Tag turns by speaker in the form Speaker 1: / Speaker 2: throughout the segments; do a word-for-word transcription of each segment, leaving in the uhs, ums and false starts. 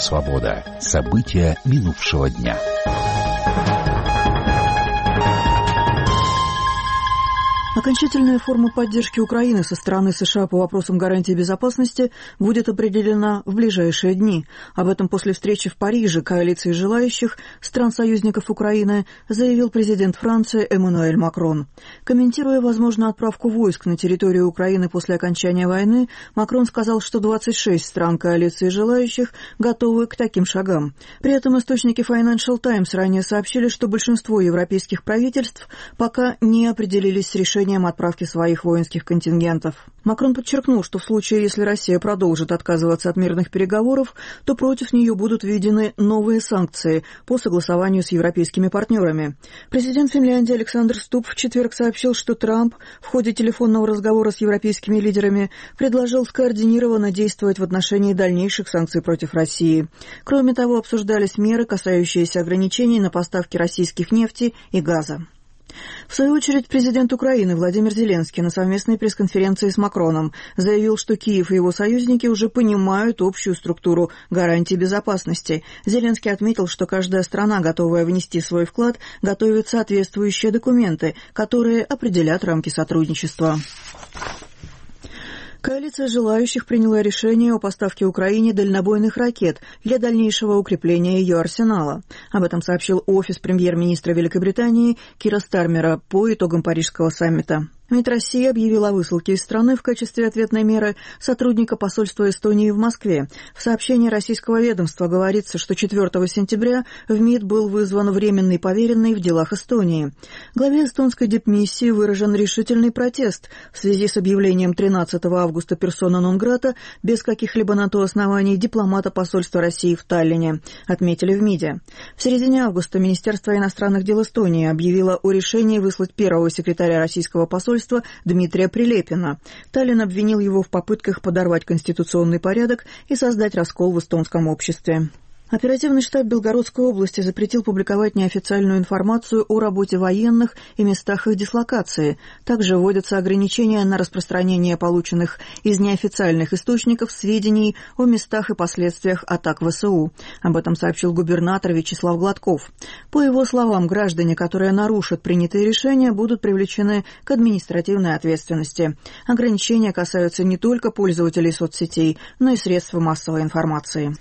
Speaker 1: «Свобода». События минувшего дня.
Speaker 2: Окончательная форма поддержки Украины со стороны США по вопросам гарантии безопасности будет определена в ближайшие дни. Об этом после встречи в Париже коалиции желающих стран-союзников Украины заявил президент Франции Эммануэль Макрон. Комментируя возможную отправку войск на территорию Украины после окончания войны, Макрон сказал, что двадцать шесть стран коалиции желающих готовы к таким шагам. При этом источники Financial Times ранее сообщили, что большинство европейских правительств пока не определились с решением отправки своих воинских контингентов. Макрон подчеркнул, что в случае, если Россия продолжит отказываться от мирных переговоров, то против нее будут введены новые санкции по согласованию с европейскими партнерами. Президент Финляндии Александр Стуб в четверг сообщил, что Трамп в ходе телефонного разговора с европейскими лидерами предложил скоординированно действовать в отношении дальнейших санкций против России. Кроме того, обсуждались меры, касающиеся ограничений на поставки российских нефти и газа. В свою очередь, президент Украины Владимир Зеленский на совместной пресс-конференции с Макроном заявил, что Киев и его союзники уже понимают общую структуру гарантий безопасности. Зеленский отметил, что каждая страна, готовая внести свой вклад, готовит соответствующие документы, которые определят рамки сотрудничества. Коалиция желающих приняла решение о поставке Украине дальнобойных ракет для дальнейшего укрепления ее арсенала. Об этом сообщил офис премьер-министра Великобритании Кира Стармера по итогам Парижского саммита. МИД России объявила о высылке из страны в качестве ответной меры сотрудника посольства Эстонии в Москве. В сообщении российского ведомства говорится, что четвёртого сентября в МИД был вызван временный поверенный в делах Эстонии. Главе эстонской дипмиссии выражен решительный протест в связи с объявлением тринадцатого августа персона нон-грата без каких-либо на то оснований дипломата посольства России в Таллине, отметили в МИДе. В середине августа Министерство иностранных дел Эстонии объявило о решении выслать первого секретаря российского посольства Дмитрия Прилепина. Таллин обвинил его в попытках подорвать конституционный порядок и создать раскол в эстонском обществе. Оперативный штаб Белгородской области запретил публиковать неофициальную информацию о работе военных и местах их дислокации. Также вводятся ограничения на распространение полученных из неофициальных источников сведений о местах и последствиях атак ВСУ. Об этом сообщил губернатор Вячеслав Гладков. По его словам, граждане, которые нарушат принятые решения, будут привлечены к административной ответственности. Ограничения касаются не только пользователей соцсетей, но и средств массовой информации.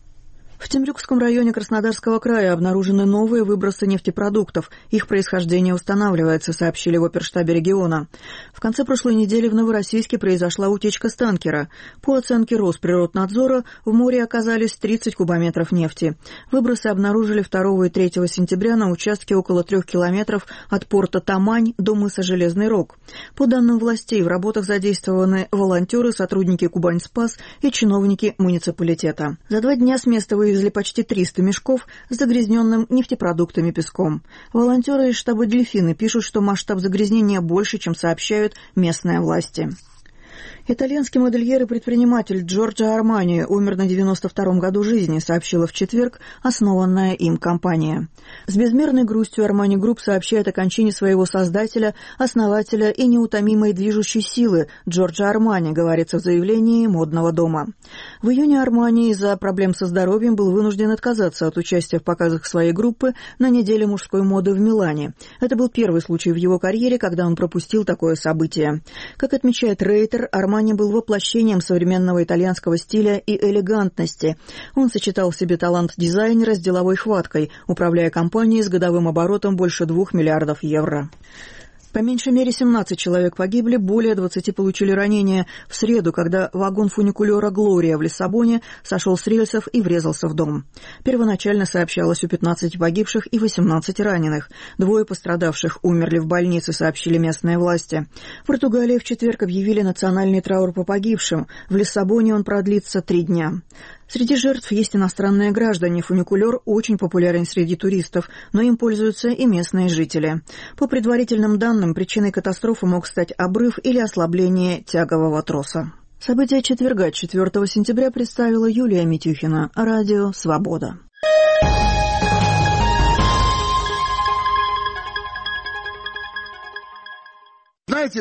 Speaker 2: В Темрюкском районе Краснодарского края обнаружены новые выбросы нефтепродуктов. Их происхождение устанавливается, сообщили в оперштабе региона. В конце прошлой недели в Новороссийске произошла утечка с танкера. По оценке Росприроднадзора, в море оказались тридцать кубометров нефти. Выбросы обнаружили второго и третьего сентября на участке около трех километров от порта Тамань до мыса Железный Рог. По данным властей, в работах задействованы волонтеры, сотрудники Кубань-Спас и чиновники муниципалитета. За два дня с места вывезли почти триста мешков с загрязненным нефтепродуктами песком. Волонтеры из штаба «Дельфины» пишут, что масштаб загрязнения больше, чем сообщают местные власти. Итальянский модельер и предприниматель Джорджо Армани умер на девяносто втором году жизни, сообщила в четверг основанная им компания. С безмерной грустью Армани Групп сообщает о кончине своего создателя, основателя и неутомимой движущей силы Джорджо Армани, говорится в заявлении модного дома. В июне Армани из-за проблем со здоровьем был вынужден отказаться от участия в показах своей группы на неделе мужской моды в Милане. Это был первый случай в его карьере, когда он пропустил такое событие. Как отмечает Рейтер, Армани был воплощением современного итальянского стиля и элегантности. Он сочетал в себе талант дизайнера с деловой хваткой, управляя компанией с годовым оборотом больше двух миллиардов евро. По меньшей мере семнадцать человек погибли, более двадцати получили ранения в среду, когда вагон фуникулера «Глория» в Лиссабоне сошел с рельсов и врезался в дом. Первоначально сообщалось о пятнадцати погибших и восемнадцати раненых. Двое пострадавших умерли в больнице, сообщили местные власти. В Португалии в четверг объявили национальный траур по погибшим. В Лиссабоне он продлится три дня. Среди жертв есть иностранные граждане. Фуникулер очень популярен среди туристов, но им пользуются и местные жители. По предварительным данным, причиной катастрофы мог стать обрыв или ослабление тягового троса. События четверга, четвёртого сентября, представила Юлия Митюхина. Радио «Свобода».